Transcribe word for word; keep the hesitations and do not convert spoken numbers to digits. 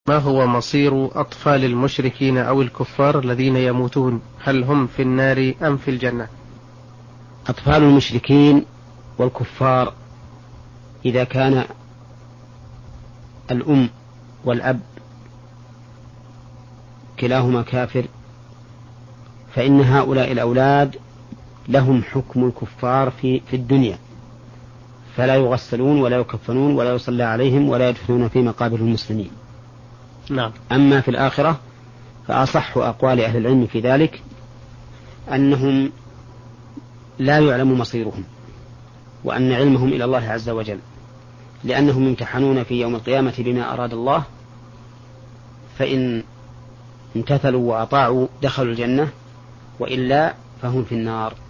ما هو مصير أطفال المشركين أو الكفار الذين يموتون؟ هل هم في النار أم في الجنة؟ أطفال المشركين والكفار إذا كان الأم والأب كلاهما كافر فإن هؤلاء الأولاد لهم حكم الكفار في, في الدنيا، فلا يغسلون ولا يكفنون ولا يصلى عليهم ولا يدفنون في مقابر المسلمين. نعم. أما في الآخرة فأصح أقوال أهل العلم في ذلك أنهم لا يعلم مصيرهم، وأن علمهم إلى الله عز وجل، لأنهم يمتحنون في يوم القيامة بما أراد الله، فإن امتثلوا وأطاعوا دخلوا الجنة، وإلا فهم في النار.